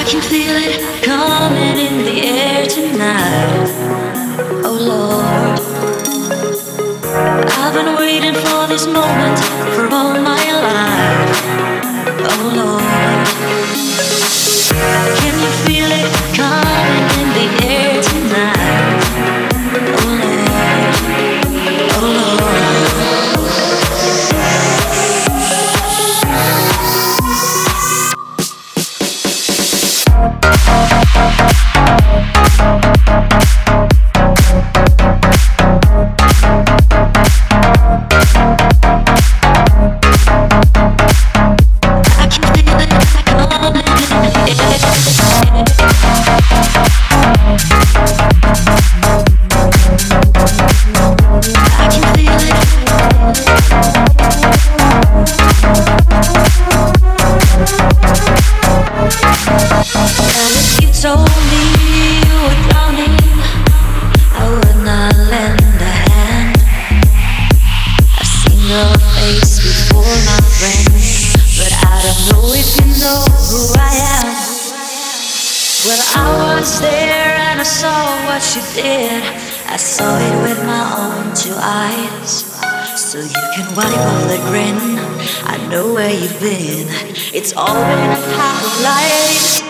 can feel it coming in the air tonight. Oh Lord, I've been waiting for this moment for all my life. Oh Lord, can you feel it coming in the air tonight? Oh Lord, oh Lord. I saw it with my own two eyes. So you can wipe off the grin. I know where you've been. It's all been a path of light.